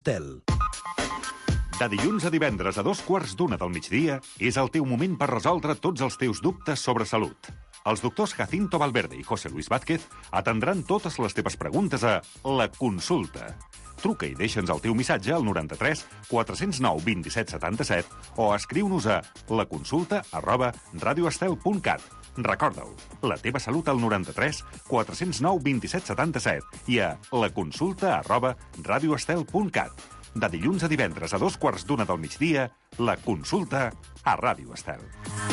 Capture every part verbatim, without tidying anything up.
Tel. De dilluns a divendres a dos quarts d'una del migdia és el teu moment per resoldre tots els teus dubtes sobre salut. Els doctors Jacinto Valverde i José Luis Vázquez atendran totes les teves preguntes a La Consulta. Truca i deixa'ns el teu missatge al noranta-tres quatre zero nou vint set setanta-set o escriu-nos a laconsulta arroba radioestel punt cat. Recorda-ho, la teva salut al noranta-tres quatre zero nou vint set setanta-set i a laconsulta arroba radioestel punt cat. De dilluns a divendres a dos quarts d'una del migdia, La Consulta a Ràdio Estel.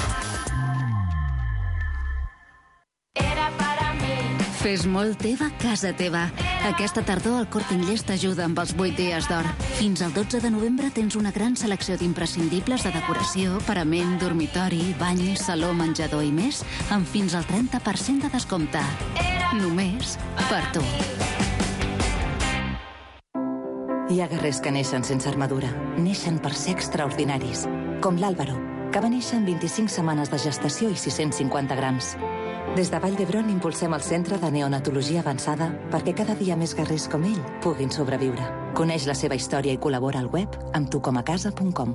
Fes molt teva casa teva. Aquesta tardor el Corte Inglés t'ajuda amb els vuit dies d'or. Fins al dotze de novembre tens una gran selecció d'imprescindibles de decoració, parament, dormitori, bany, saló, menjador i més, amb fins al trenta per cent de descompte. Només per tu. Hi ha guerrers que neixen sense armadura. Neixen per ser extraordinaris. Com l'Àlvaro, que va néixer amb vint-i-cinc setmanes de gestació i sis-cents cinquanta grams. Des de Vall d'Hebron impulsem el Centre de Neonatologia Avançada perquè cada dia més guerrers com ell puguin sobreviure. Coneix la seva història i col·labora al web amb tu com a casa punt com.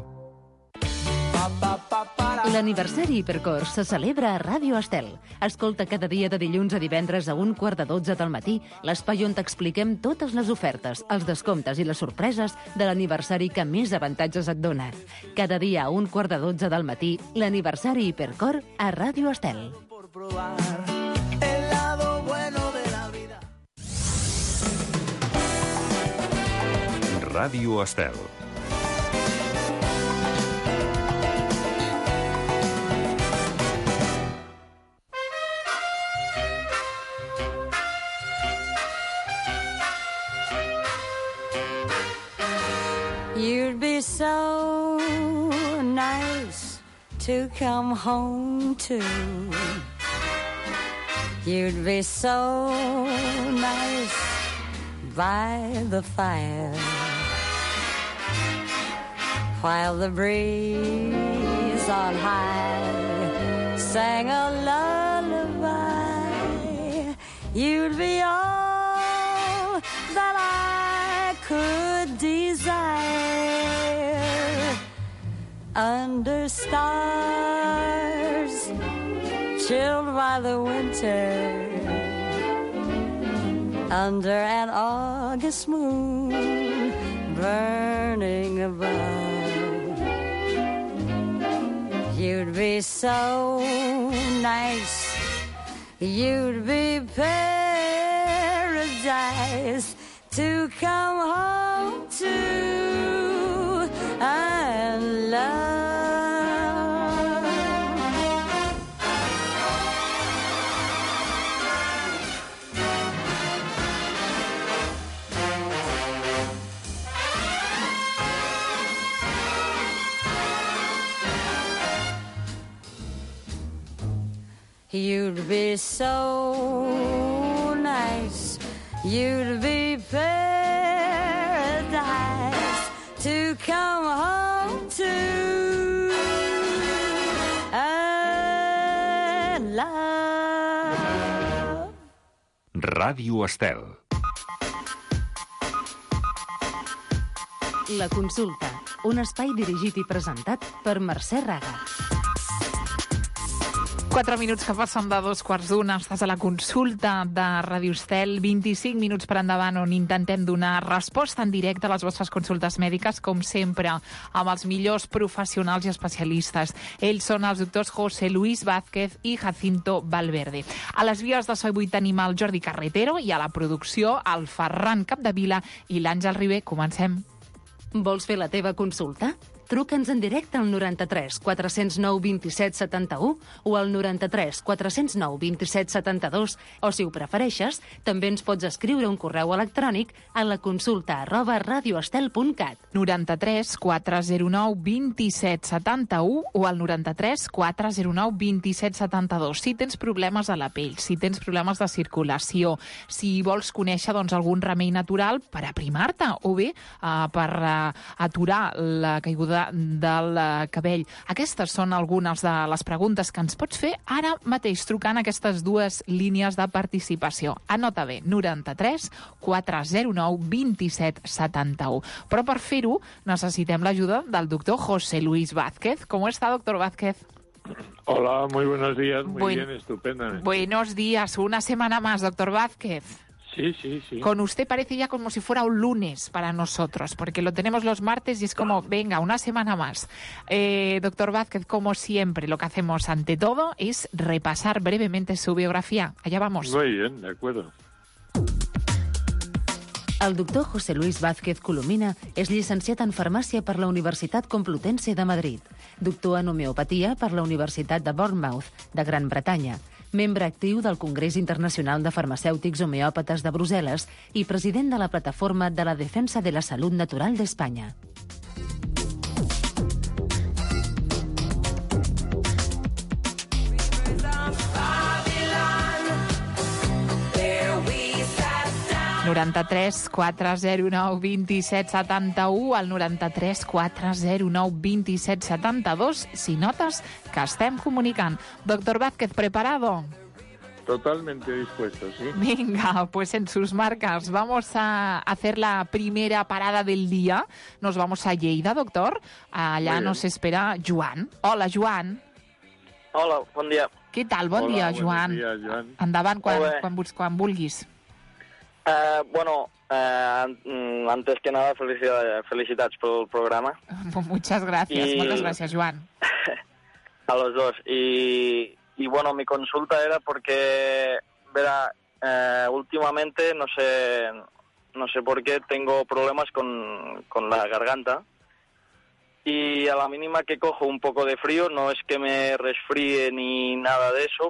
L'aniversari Hipercor se celebra a Ràdio Estel. Escolta cada dia de dilluns a divendres a un quart de dotze del matí l'espai on t'expliquem totes les ofertes, els descomptes i les sorpreses de l'aniversari que més avantatges et dona. Cada dia a un quart de dotze del matí, l'aniversari Hipercor a Ràdio Estel. Ràdio Estel. You'd be so nice to come home to. You'd be so nice by the fire while the breeze on high sang a lullaby. You'd be all that I could desire under stars chilled by the winter, under an August moon burning above. You'd be so nice, you'd be paradise to come home to and love. You'd be so nice, you'd be paradise to come home to and love. Ràdio Estel. La Consulta, un espai dirigit i presentat per Mercè Raga. Quatre minuts que passen de dos quarts d'una. Estàs a La Consulta de Ràdio Estel. vint-i-cinc minuts per endavant on intentem donar resposta en directe a les vostres consultes mèdiques, com sempre, amb els millors professionals i especialistes. Ells són els doctors José Luis Vázquez i Jacinto Valverde. A les vies de So vuit tenim el Jordi Carretero i a la producció el Ferran Capdevila i l'Àngel Ribé. Comencem. Vols fer la teva consulta? Truca'ns en directe al noranta-tres quatre zero nou vint-i-set setanta-u o al noranta-tres quatre zero nou vint-i-set setanta-dos o, si ho prefereixes, també ens pots escriure un correu electrònic a la consulta arroba radioestel punt cat. noranta-tres quatre zero nou vint-i-set setanta-u o al noranta-tres quatre zero nou vint-i-set setanta-dos. Si tens problemes a la pell, si tens problemes de circulació, si vols conèixer doncs, algun remei natural per aprimar-te o bé uh, per uh, aturar la caiguda cura del cabell. Aquestes són algunes de les preguntes que ens pots fer ara mateix trucant aquestes dues línies de participació. Anota bé, noranta-tres quatre zero nou vint-i-set setanta-u. Però per fer-ho necessitem l'ajuda del doctor José Luis Vázquez. ¿Cómo está, doctor Vázquez? Hola, muy buenos días, muy Buen... bien, estupendamente. Buenos días, una semana más, doctor Vázquez. Sí, sí, sí. Con usted parece ya como si fuera un lunes para nosotros, porque lo tenemos los martes y es como, venga, una semana más. Eh, doctor Vázquez, como siempre, lo que hacemos ante todo es repasar brevemente su biografía. Allá vamos. Muy bien, de acuerdo. El doctor José Luis Vázquez Colomina és llicenciat en Farmàcia per la Universitat Complutense de Madrid, doctor en Homeopatia per la Universitat de Bournemouth, de Gran Bretanya, membre actiu del Congrés Internacional de Farmacèutics Homeòpates de Brussel·les i president de la Plataforma de la Defensa de la Salut Natural d'Espanya. noranta-tres quatre zero nou vint-i-set setanta-u al noranta-tres quatre zero nou vint-i-set setanta-dos si notes que estem comunicant. Doctor Vázquez, ¿preparado? Totalmente dispuesto, sí. Venga, pues en sus marcas vamos a hacer la primera parada del día. Nos vamos a Lleida, doctor. Allà nos espera Joan. Hola, Joan. Hola, bon dia. Què tal? Bon Hola, dia, buenos Joan. días, Joan. Endavant quan, Molt bé. quan, vul- quan vulguis. Uh, bueno, uh, antes que nada, felicidades, felicitats pel programa. Muchas gracias, Y- moltes gràcies, Joan. A los dos. Y, y bueno, mi consulta era porque, verá, eh, últimamente, no sé, no sé por qué, tengo problemas con, con la garganta. Y a la mínima que cojo un poco de frío, no es que me resfríe ni nada de eso,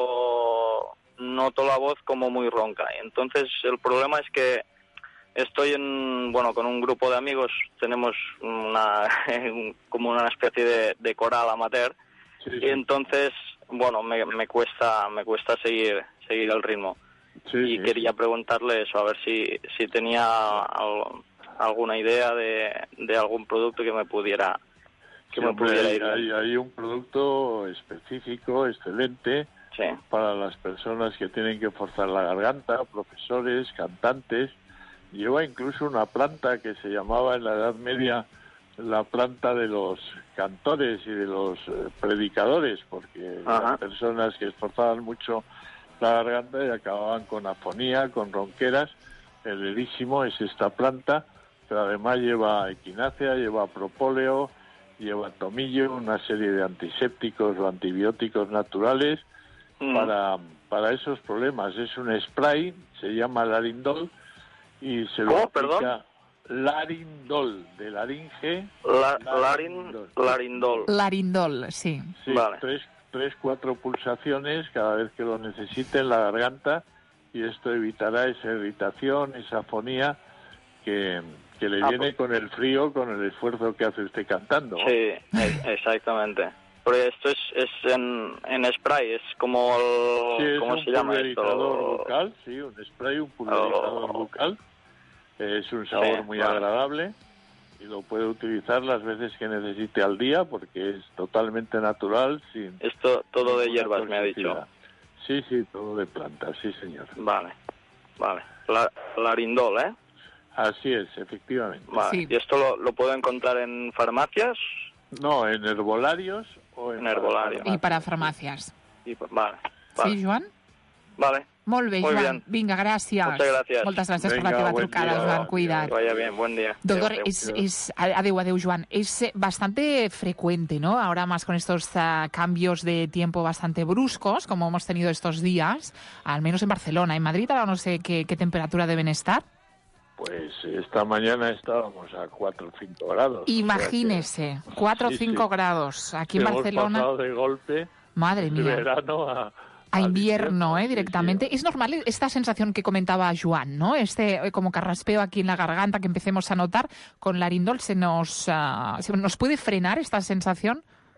pero noto la voz como muy ronca. Entonces el problema es que estoy en, bueno, con un grupo de amigos, tenemos una como una especie de, de coral amateur, Sí, y sí. entonces, bueno, me, me cuesta me cuesta seguir seguir el ritmo. Sí, Y sí, quería sí. preguntarle eso, a ver si, si tenía al- alguna idea de, de algún producto que me pudiera que Sí, me hombre, pudiera hay, ir bien. hay- hay un producto específico, excelente, Sí. para las personas que tienen que forzar la garganta, profesores, cantantes. Lleva incluso una planta que se llamaba en la Edad Media la planta de los cantores y de los eh, predicadores, porque Ajá. las personas que esforzaban mucho la garganta y acababan con afonía, con ronqueras. El erísimo es esta planta, pero además lleva equinácea, lleva propóleo, lleva tomillo, una serie de antisépticos o antibióticos naturales Mm. para, para esos problemas. Es un spray, se llama Larindol, y se lo ¿Cómo? aplica Perdón. Larindol, de laringe. La, Larindol. larin, larindol. Larindol, sí. Sí, Vale. tres, tres, cuatro pulsaciones cada vez que lo necesite en la garganta, y esto evitará esa irritación, esa afonía que, que le Ah, viene con el frío, con el esfuerzo que hace usted cantando. ¿no? Sí, e- exactamente. Pero esto es, es en, en spray, es como el, Sí, es ¿cómo un se llama pulverizador esto? bucal, sí, un spray, un pulverizador Oh. bucal. Es un sabor Sí, muy vale. agradable y lo puede utilizar las veces que necesite al día porque es totalmente natural, sin Esto todo de ninguna hierbas, me ha dicho. toxicidad. Sí, sí, todo de plantas, sí, señor. Vale, vale. La, larindol, ¿eh? Así es, efectivamente. Vale. Sí. ¿Y esto lo, lo puedo encontrar en farmacias? No, en herbolarios o en, En herbolarios. I per a farmàcies. Y, pues, vale, vale. Sí, Joan? Vale. Molt bé, Muy Joan. bien. Vinga, gràcies. Muchas gracias. Moltes gràcies per la Venga, teva buen trucada, día. Joan. Cuida't. Que vaya bien, buen día. Doctor, Adeu, adeu. es, es, adeu, adeu, Joan. Es eh, bastante frecuente, ¿no? Ahora más con estos uh, cambios de tiempo bastante bruscos, como hemos tenido estos días, al menos en Barcelona. En Madrid ahora no sé qué, qué temperatura deben estar. Pues esta mañana estábamos a cuatro o cinco grados. Imagínese, cuatro o Sí, cinco sí. grados. Aquí en Hemos Barcelona, pasado de golpe madre de mía. verano a, A invierno, ¿eh? sí, Directamente. sí. Es normal esta sensación que comentaba Joan, ¿no? Este eh, como carraspeo aquí en la garganta que empecemos a notar con Larindol. ¿Se nos, ah, ¿se nos puede frenar esta sensación?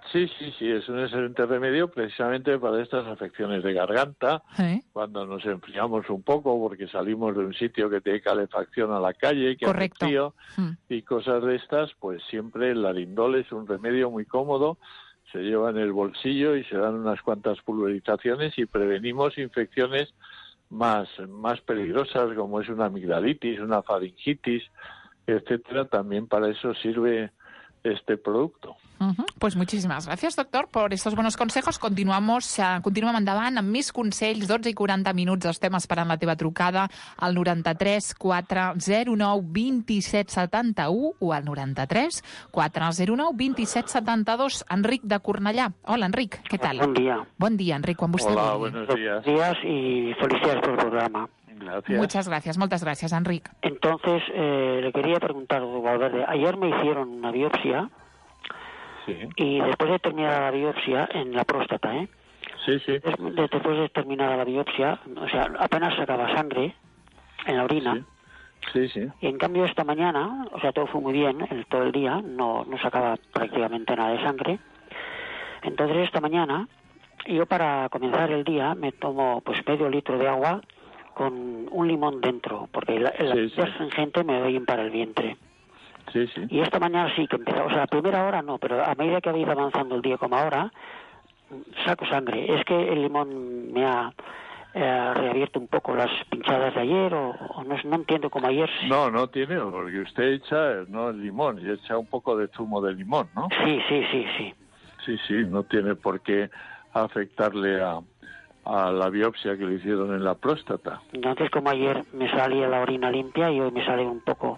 Sí, sí, sí, es un excelente remedio precisamente para estas afecciones de garganta, ¿Eh? cuando nos enfriamos un poco porque salimos de un sitio que tiene calefacción a la calle, que hace frío Mm. y cosas de estas, pues siempre el Larindol es un remedio muy cómodo, se lleva en el bolsillo y se dan unas cuantas pulverizaciones y prevenimos infecciones más, más peligrosas como es una amigdalitis, una faringitis, etcétera. También para eso sirve este producto. Uh-huh. Pues muchísimes gràcies, doctor, per estos buenos consejos. Continuamos, uh, continuem endavant amb més consells, dotze i quaranta minuts. Estem esperant la teva trucada al noranta-tres quatre zero nou vint-i-set setanta-u o al noranta-tres quatre zero nou vint-i-set setanta-dos. Enric de Cornellà. Hola, Enric, què tal? Bon dia. Bon dia, Enric, quan vostè Hola, vulgui. buenos días. Buenos días y felicidades por el programa. Gracias. Muchas gracias, moltes gràcies, Enric. Entonces, eh, le quería preguntar, don Valverde, ayer me hicieron una biopsia. Sí. Y después de terminada la biopsia en la próstata, ¿eh? Sí, sí. Des- Después de terminada la biopsia, o sea, apenas sacaba sangre en la orina. Sí, sí. Y en cambio esta mañana, o sea, todo fue muy bien, el, todo el día, no, no sacaba prácticamente nada de sangre. Entonces esta mañana, yo para comenzar el día me tomo pues medio litro de agua con un limón dentro, porque la, la Sí, sí. astringente me doy para el vientre. Sí, sí. Y esta mañana sí que empezó, o sea, a primera hora no, pero a medida que ha ido avanzando el día como ahora, saco sangre. Es que el limón me ha eh, reabierto un poco las pinchadas de ayer, o, o no, no entiendo cómo ayer sí. No, no tiene, porque usted echa, no el limón, y echa un poco de zumo de limón, ¿no? Sí, sí, sí, sí. Sí, sí, no tiene por qué afectarle a, a la biopsia que le hicieron en la próstata. Entonces, como ayer me salía la orina limpia y hoy me sale un poco,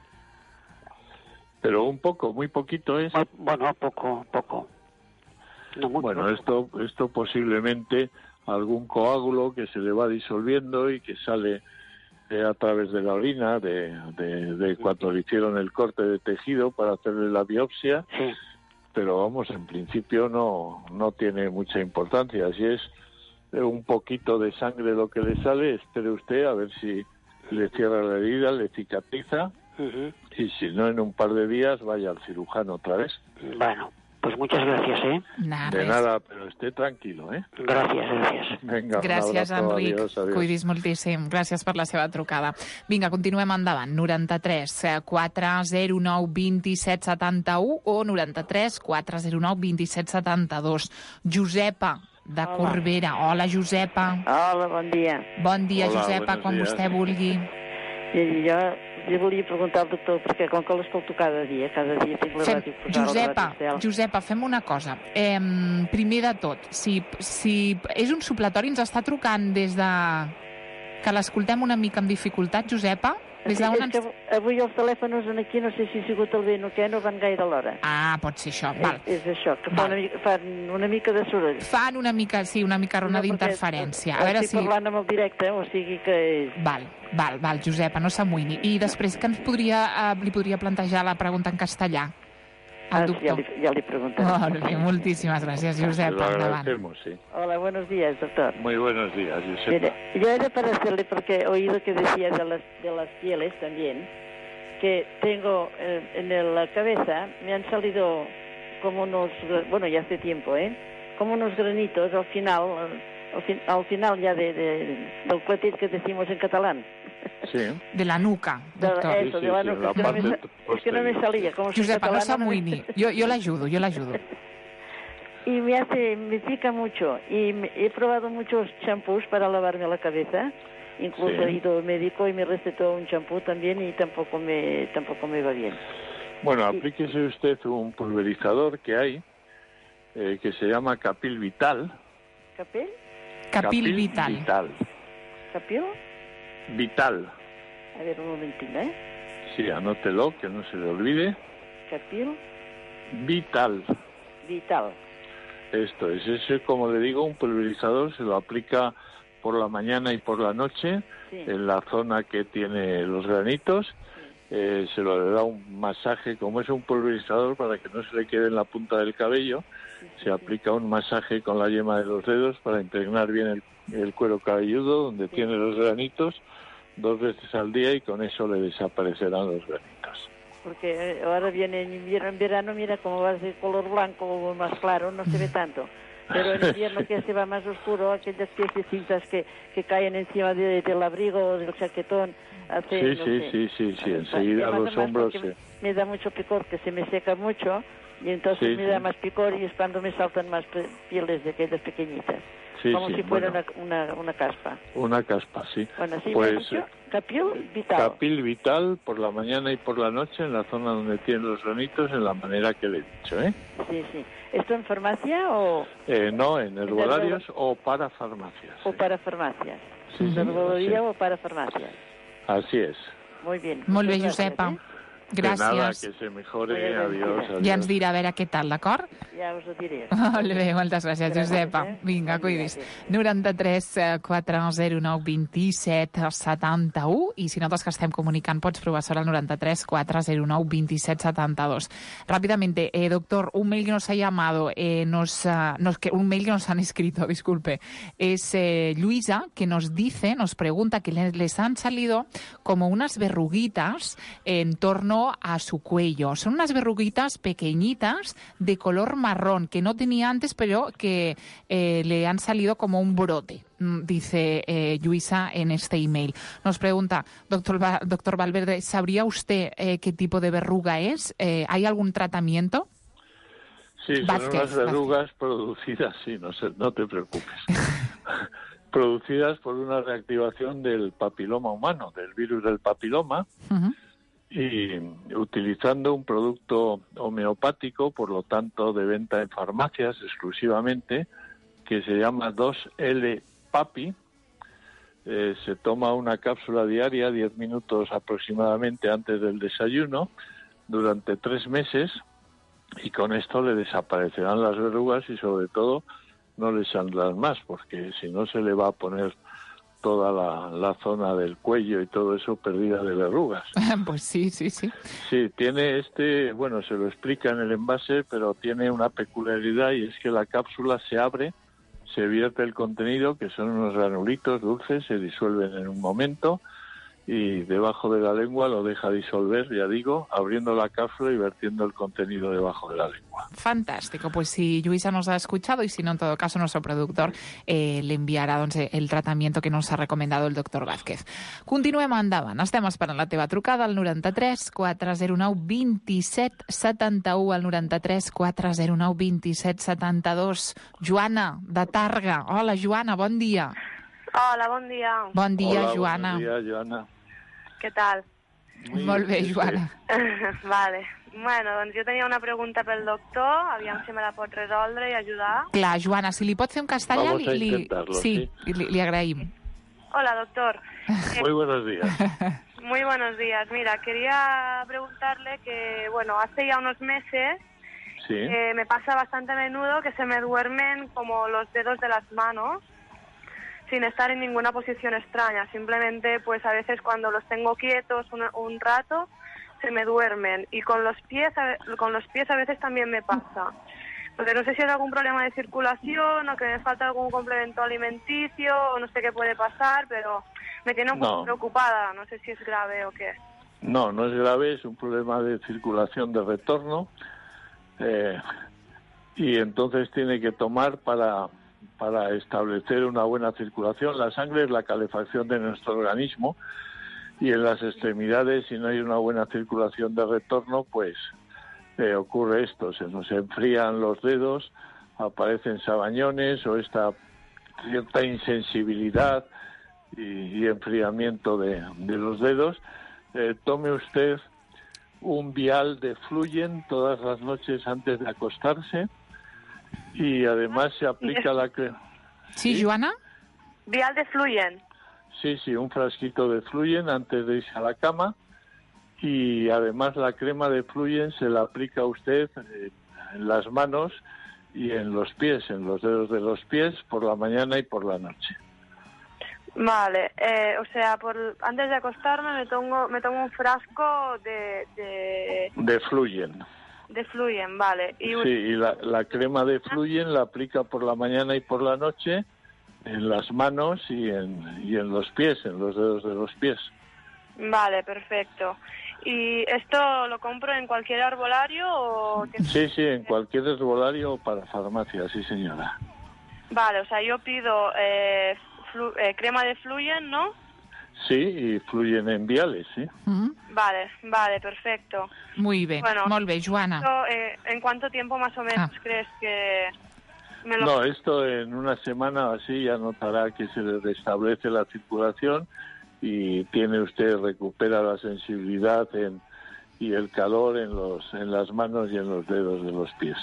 Pero un poco, muy poquito es. muy- bueno, poco, poco. No mucho. Bueno, esto, esto posiblemente algún coágulo que se le va disolviendo y que sale eh, a través de la orina, de, de, de cuando le hicieron el corte de tejido para hacerle la biopsia, Sí. pero vamos, en principio no, no tiene mucha importancia. Si es eh, un poquito de sangre lo que le sale, espere usted a ver si le cierra la herida, le cicatriza, Ujú. y si no, en un par de días vaya al cirujano otra vez. Bueno, pues muchas gracias, ¿eh? Nah, De res. nada, pero esté tranquilo, ¿eh? Gracias, gracias. Venga, un Gràcies, abrazo, Enric. adiós, adiós. Cuidis moltíssim. Gràcies per la seva trucada. Vinga, continuem endavant. noranta-tres quatre zero nou vint-i-set setanta-u o noranta-tres quatre zero nou vint-i-set setanta-dos. Josepa, de Hola. Corbera. Hola, Josepa. Hola, bon dia. Bon dia, Hola, Josepa, buenos quan días. vostè vulgui. I jo li volia preguntar al doctor, perquè com que l'escolto cada dia, cada dia tinc la Fem, ràdio posada a la Josepa, ràdio Estel. Josepa, fem una cosa. Eh, primer de tot, si, si és un supletori, ens està trucant des de... Que l'escoltem una mica amb dificultat, Josepa? Des Sí, d'on és ens... que avui els telèfons en aquí, no sé si ha sigut el vent o què, no van gaire a l'hora. Ah, pot ser això. Val. És, és això, que fa Val. una mica, fan una mica de soroll. Fan una mica, sí, una mica rona No, perquè d'interferència. A veure estic si... parlant amb el directe, o sigui que... Val, val, val, Josepa, no s'amoïni. I després, que ens podria, eh, li podria plantejar la pregunta en castellà Ah, al sí, ja doctor? li, ja li preguntaré. Molt bé, moltíssimes gràcies, Lo Josepa. Endavant. agradecemos, sí. Hola, buenos días, doctor. Muy buenos días, Josepa. Mire, yo era para hacerle, porque he oído que decía de las, de las pieles también, que tengo eh, en el- la cabeza, me han salido como unos, bueno, ya hace tiempo, ¿eh? Como unos granitos al final, al, fin- al final ya de, de- del clatell que decimos en catalán. Sí. De la nuca, De, doctor. eso, Sí, de la sí, nuca, la es, que no me, parte sa- es que no me posterior. salía. Como soy Josepa, no catalana, me- s'amoïni. Jo, jo l'ajudo, jo l'ajudo. Y me hace, me pica mucho. Y me- he probado muchos champús para lavarme la cabeza. Incluso Sí. he ido al médico y me recetó un champú también y tampoco me tampoco me va bien. Bueno, aplíquese usted un pulverizador que hay, eh, que se llama Capil Vital. ¿Capel? Capil Vital. Vital. ¿Capil? Vital. A ver, un momentito, ¿eh? Sí, anótelo, que no se le olvide. Capil Vital. Vital. Esto es, ese, como le digo, un pulverizador se lo aplica por la mañana y por la noche Sí. en la zona que tiene los granitos. Eh, se lo le da un masaje, como es un pulverizador, para que no se le quede en la punta del cabello. Se aplica un masaje con la yema de los dedos para impregnar bien el, el cuero cabelludo donde tiene los granitos dos veces al día, y con eso le desaparecerán los granitos. porque ahora viene en invierno, en verano, mira cómo va de color blanco o más claro, no se ve tanto. Pero en invierno que se va más oscuro, aquellas piececitas que, que caen encima de, del abrigo o del chaquetón, hace, sí, no sí, sé. sí, sí, sí, enseguida Además, los hombros... Me, Se... me da mucho picor, que se me seca mucho, y entonces sí, me sí. da más picor y es cuando me saltan más pieles de aquellas pequeñitas. Sí, como sí, si fuera bueno. una, una, una caspa. Una caspa, sí. Bueno, sí, pues, me ha dicho Capil Vital. Capil Vital por la mañana y por la noche en la zona donde tienen los granitos, en la manera que le he dicho, ¿eh? Sí, sí. ¿Esto en farmacia o...? Eh, no, en herbolarios o para farmacias. O para farmacias. Sí, sí, Herbolaria sí. o para farmacias. Así es. Muy bien. Molt bé, Gràcies, Josepa. Eh? Gràcies. De nada, que se mejore. Adiós, adiós. Ja ens dirà a veure què tal, d'acord? Ja us ho diré. Molt bé, moltes gràcies, Gràcies, Josepa. eh? Vinga, Bon dia, cuidis. adéu. noranta-tres quatre zero nou vint set setanta-u i si nosaltres que estem comunicant pots provar sobre el noranta-tres quatre zero nou vint set setanta-dos. Rápidamente, eh, doctor, un mail que nos ha llamado, eh, nos, uh, nos, que, un mail que nos han escrito, disculpe, es eh, Luisa, que nos dice, nos pregunta que les, les han salido como unas verruguitas en torno a su cuello. Son unas verruguitas pequeñitas de color marrón que no tenía antes, pero que eh, le han salido como un brote, dice eh, Luisa en este email. Nos pregunta, doctor, Va- doctor Valverde, ¿sabría usted eh, qué tipo de verruga es? Eh, ¿Hay algún tratamiento? Sí, son Vázquez, unas verrugas producidas, sí, no, sé, no te preocupes. Producidas por una reactivación del papiloma humano, del virus del papiloma, Uh-huh. y utilizando un producto homeopático, por lo tanto de venta en farmacias exclusivamente, que se llama dos L Papi. Eh, se toma una cápsula diaria, diez minutos aproximadamente antes del desayuno, durante tres meses, y con esto le desaparecerán las verrugas y sobre todo no le saldrán más, porque si no se le va a poner toda la, la zona del cuello y todo eso perdida de verrugas. Pues sí, sí, sí. Sí, tiene este, bueno, se lo explica en el envase, pero tiene una peculiaridad y es que la cápsula se abre, se vierte el contenido, que son unos granulitos dulces, se disuelven en un momento y debajo de la lengua lo deja disolver, ya digo, abriendo la cápsula y vertiendo el contenido debajo de la lengua. Fantástico, pues si Luisa nos ha escuchado y si no, en todo caso, nuestro productor eh, le enviarà doncs, el tratamiento que nos ha recomendado el doctor Vázquez. Continuem endavant. Estem esperant la teva trucada al noranta-tres quatre zero nou vint set setanta-u, al noranta-tres quatre zero nou vint set setanta-dos. Joana, de Targa. Hola, Joana, bon dia. Hola, bon dia. Bon dia, Hola, Joana. buenos días, Joana. Què tal? Muy Molt bé, bien, Joana. vale. Bueno, doncs jo tenia una pregunta pel doctor, aviam si me la pot resoldre i ajudar. Clar, Joana, si li pot fer en castellà, Vamos a li, li, intentarlo, sí, sí. li, li agraïm. Hola, doctor. Muy buenos días. Muy buenos días. Mira, quería preguntarle que, bueno, hace ya unos meses Sí. eh, me pasa bastante a menudo que se me duermen como los dedos de las manos sin estar en ninguna posición extraña. Simplemente, pues a veces cuando los tengo quietos un, un rato, se me duermen. Y con los pies, a ve- con los pies a veces también me pasa. Porque no sé si es algún problema de circulación o que me falta algún complemento alimenticio o no sé qué puede pasar, pero me tiene un poco No. preocupada. No sé si es grave o qué. No, no es grave, es un problema de circulación de retorno, eh, y entonces tiene que tomar para, para establecer una buena circulación. La sangre es la calefacción de nuestro organismo y en las extremidades, si no hay una buena circulación de retorno, pues eh, ocurre esto, se nos enfrían los dedos, aparecen sabañones o esta cierta insensibilidad y, y enfriamiento de, de los dedos. Eh, tome usted un vial de Fluyen todas las noches antes de acostarse y además se aplica la crema. Sí, Joana? Vial de Fluyen. Sí, sí, un frasquito de Fluyen antes de irse a la cama y además la crema de Fluyen se la aplica a usted eh, en las manos y en los pies, en los dedos de los pies por la mañana y por la noche. Vale, eh, o sea, por, antes de acostarme me tomo, me tomo un frasco de, de, De Fluyen. de Fluyen, vale. Y, Sí, y la, la crema de Fluyen la aplica por la mañana y por la noche en las manos y en, y en los pies, en los dedos de los pies. Vale, perfecto. ¿Y esto lo compro en cualquier herbolario o...? Sí, sí, en cualquier herbolario o para farmacia, sí señora. Vale, o sea, yo pido eh, flu- eh, crema de Fluyen, ¿no? Sí, y fluyen en viales, sí. Mm. Vale, vale, perfecto. Muy bé, Bueno, molt bé, Joana. esto, eh, ¿en cuánto tiempo más o menos Ah. crees que me lo... No, esto en una semana o así ya notará que se le restablece la circulación y tiene usted, recupera la sensibilidad en, y el calor en, los, en las manos y en los dedos de los pies.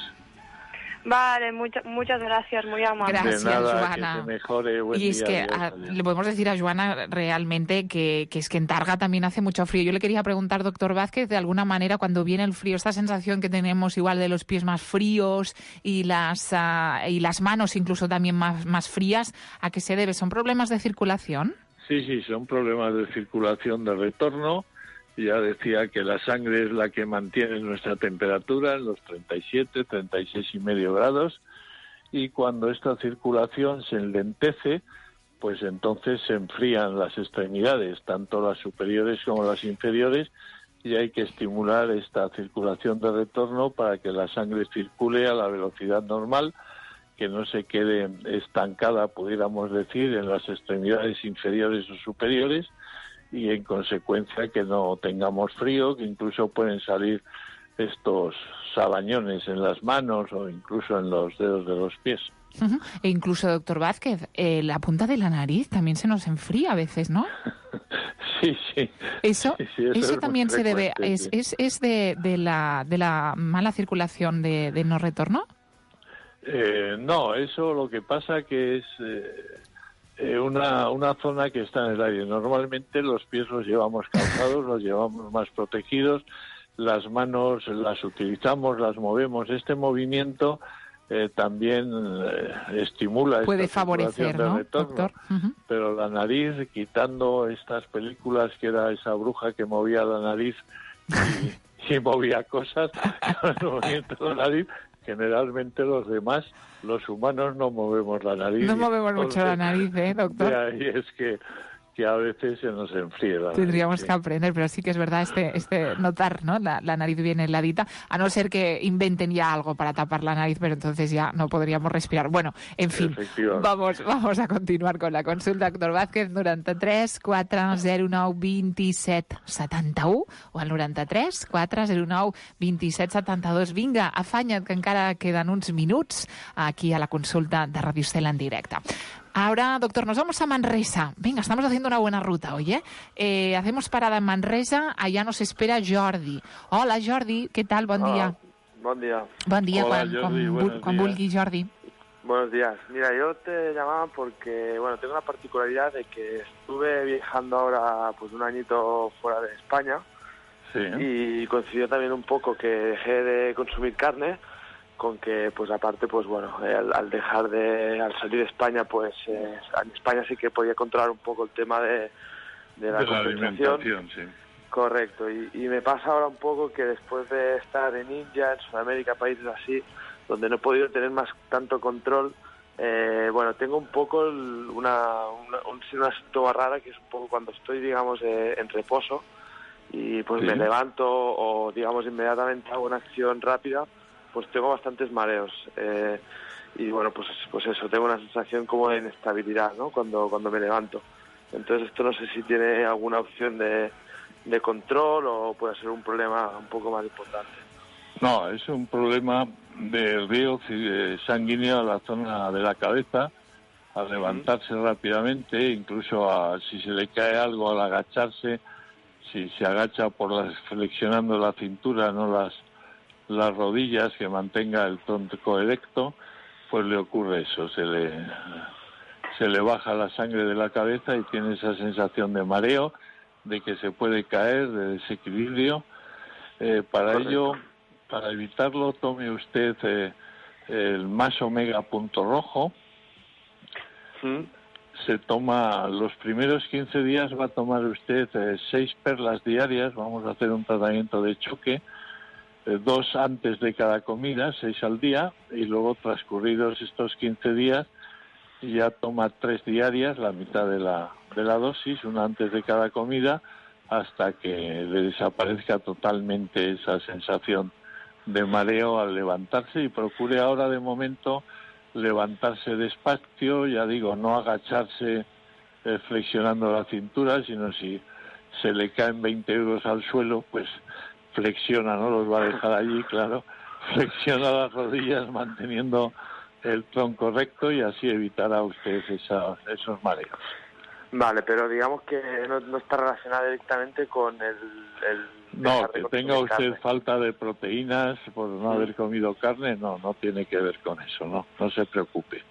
Vale, mucha, muchas gracias, muy amable. Gracias, de nada, Joana. que se mejore, buen Y es día, que adiós, a- adiós. le podemos decir a Joana realmente que, que es que en Targa también hace mucho frío. Yo le quería preguntar, doctor Vázquez, de alguna manera cuando viene el frío, esta sensación que tenemos igual de los pies más fríos y las ah, y las manos incluso también más, más frías, ¿a qué se debe? ¿Son problemas de circulación? Sí, sí, son problemas de circulación de retorno. Ya decía que la sangre es la que mantiene nuestra temperatura en los treinta y siete, treinta y seis y medio grados, y cuando esta circulación se enlentece, pues entonces se enfrían las extremidades, tanto las superiores como las inferiores, y hay que estimular esta circulación de retorno para que la sangre circule a la velocidad normal, que no se quede estancada, pudiéramos decir, en las extremidades inferiores o superiores, y en consecuencia que no tengamos frío, que incluso pueden salir estos sabañones en las manos o incluso en los dedos de los pies. Uh-huh. E incluso, doctor Vázquez, eh, la punta de la nariz también se nos enfría a veces, ¿no? Sí, sí. Eso, Sí, sí, eso eso es también muy se debe, frecuente, es, sí. es, es de, de, la, de la mala circulación de, de no retorno. Eh, no, eso lo que pasa que es eh, eh, una, una zona que está en el aire. Normalmente los pies los llevamos calzados, los llevamos más protegidos, las manos las utilizamos, las movemos. Este movimiento eh, también eh, estimula Puede esta favorecer, circulación de ¿no, retorno. doctor? Uh-huh. Pero la nariz, quitando estas películas que era esa bruja que movía la nariz y, y movía cosas con el movimiento de la nariz, generalmente los demás, los humanos, no movemos la nariz. No movemos Entonces, mucho la nariz, ¿eh, doctor? De ahí es que, que a veces se nos enfríe la Tendríamos nariz, que aprender, pero sí que es verdad este, este notar, ¿no? La, la nariz bien heladita, a no ser que inventen ya algo para tapar la nariz, pero entonces ya no podríamos respirar. Bueno, en fin, Efectivamente. vamos, vamos a continuar con la consulta. Doctor Vázquez, noranta-tres quatre zero nou vint-i-set setanta-u o al noranta-tres quatre zero nou vint-i-set setanta-dos. Vinga, afanya't, que encara queden uns minuts aquí a la consulta de Radio Estel en directe. Ahora, doctor, nos vamos a Manresa. Venga, estamos haciendo una buena ruta hoy, ¿eh? eh hacemos parada en Manresa, allá nos espera Jordi. Hola, Jordi, ¿qué tal? Bon dia. Buen día. Bon dia, Hola, quan, Jordi, quan, buenos quan días. vulgui, Jordi. Buenos días. Mira, yo te llamaba porque, bueno, tengo la particularidad de que estuve viajando ahora pues un añito fuera de España Sí. y coincidió también un poco que dejé de consumir carne con que, pues aparte, pues bueno, eh, al, al dejar de, al salir de España, pues eh, en España sí que podía controlar un poco el tema de, de la De la concentración. alimentación, sí. Correcto, y, y me pasa ahora un poco que después de estar en India, en Sudamérica, países así, donde no he podido tener más tanto control, eh, bueno, tengo un poco el- una, una, un, una síntoma rara que es un poco cuando estoy, digamos, eh, en reposo y pues Sí. me levanto o, digamos, inmediatamente hago una acción rápida, pues tengo bastantes mareos. Eh, y bueno, pues, pues eso, tengo una sensación como de inestabilidad, ¿no? Cuando, cuando me levanto. Entonces esto no sé si tiene alguna opción de, de control o puede ser un problema un poco más importante. No, es un problema de río eh, sanguíneo a la zona de la cabeza, al levantarse rápidamente, incluso a, si se le cae algo al agacharse, si se agacha por las, flexionando la cintura, no las, las rodillas, que mantenga el tronco erecto, pues le ocurre eso, se le, se le baja la sangre de la cabeza y tiene esa sensación de mareo, de que se puede caer, de desequilibrio. Eh, para Correcto. ello, para evitarlo, tome usted eh, el Más Omega Punto Rojo. ¿Mm? Se toma los primeros quince días, va a tomar usted eh, seis perlas diarias. Vamos a hacer un tratamiento de choque, eh, dos antes de cada comida, seis al día, y luego transcurridos estos quince días ya toma tres diarias, la mitad de la, de la dosis, una antes de cada comida, hasta que le desaparezca totalmente esa sensación de mareo al levantarse, y procure ahora de momento levantarse despacio, ya digo, no agacharse eh, flexionando la cintura, sino si se le caen veinte euros al suelo, pues flexiona, no los va a dejar allí, claro, flexiona las rodillas manteniendo el tronco recto y así evitará usted esa, esos mareos. Vale, pero digamos que no, no está relacionada directamente con el... el no, que tenga usted carne. Falta de proteínas por no mm. haber comido carne, no, no tiene que ver con eso, no, no se preocupe.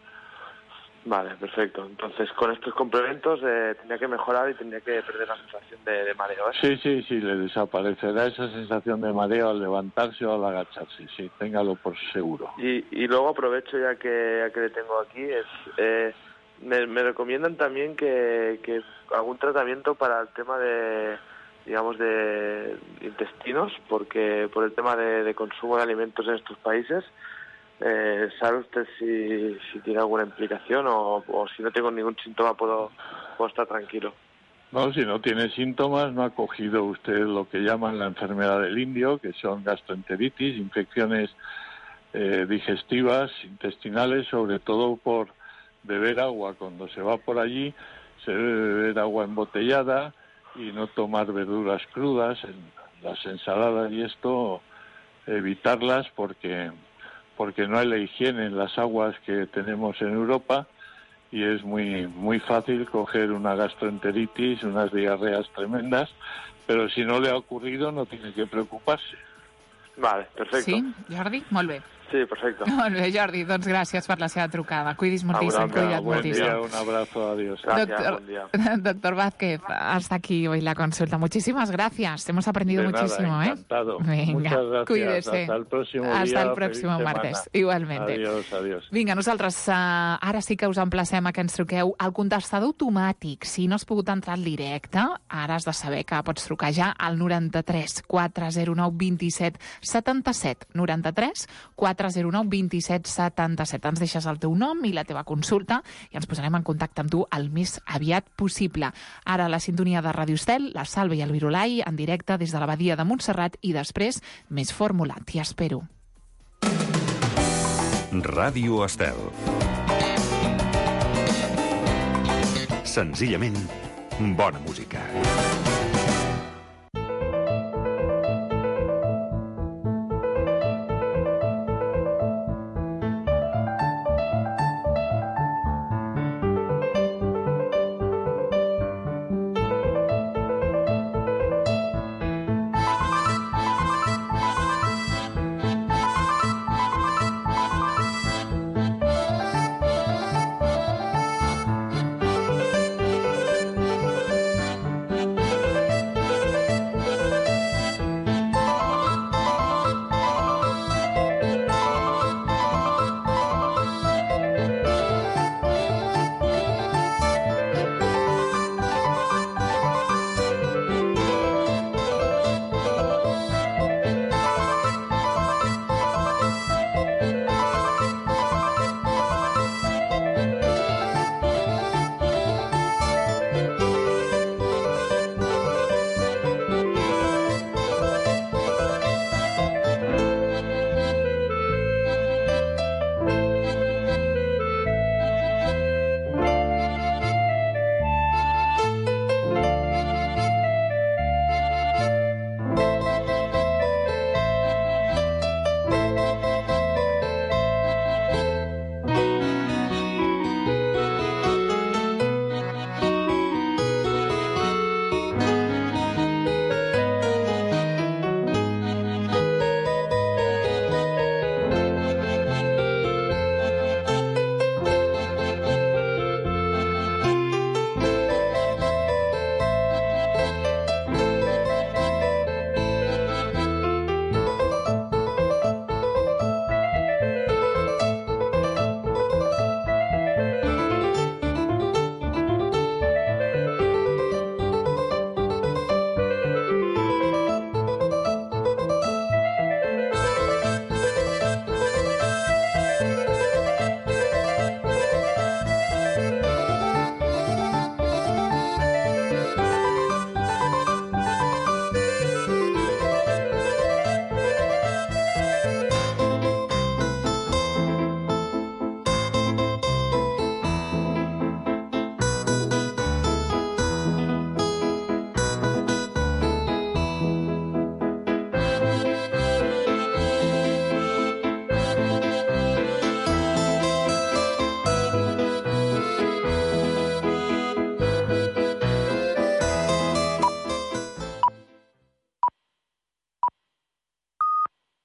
Vale, perfecto. Entonces, con estos complementos eh, tendría que mejorar y tendría que perder la sensación de, de mareo, ¿eh? Sí, sí, sí, le desaparecerá esa sensación de mareo al levantarse o al agacharse, sí, téngalo por seguro. Y, y luego aprovecho ya que, ya que le tengo aquí, es eh, me, me recomiendan también que, que algún tratamiento para el tema de, digamos, de intestinos, porque por el tema de, de consumo de alimentos en estos países. Eh, ¿Sabe usted si, si tiene alguna implicación o, o si no tengo ningún síntoma puedo, puedo estar tranquilo? No, si no tiene síntomas, no ha cogido usted lo que llaman la enfermedad del indio, que son gastroenteritis, infecciones eh, digestivas, intestinales, sobre todo por beber agua. Cuando se va por allí se debe beber agua embotellada y no tomar verduras crudas, en las ensaladas y esto, evitarlas porque... porque no hay la higiene en las aguas que tenemos en Europa y es muy muy fácil coger una gastroenteritis, unas diarreas tremendas, pero si no le ha ocurrido no tiene que preocuparse. Vale, perfecto. Sí, Jordi? Molt bé. Sí, perfecto. Molt bé, Jordi, doncs gràcies per la seva trucada. Cuidis moltíssim, cuida't buen moltíssim. Día, un abrazo, adiós. Gracias, doctor, buen día. Doctor Vázquez, hasta aquí hoy la consulta. Muchísimas gracias, hemos aprendido de muchísimo. Nada, ¿eh? encantado. Venga, muchas gracias. Cuídese. Hasta el próximo día. Hasta el próximo martes, semana. igualmente. Adiós, adiós. Vinga, nosaltres uh, ara sí que us emplacem a que ens truqueu al contestador automàtic. Si no has pogut entrar al directe, ara has de saber que pots trucar ja al noranta-tres quatre zero nou vint set setanta-set. noranta-tres quatre zero nou vint set setanta-set. Ens deixes el teu nom i la teva consulta i ens posarem en contacte amb tu el més aviat possible. Ara la sintonia de Ràdio Estel, la Salva i el Virolai en directe des de l'Abadia de Montserrat i després més fórmula. T'hi espero. Ràdio Estel. Senzillament, bona música.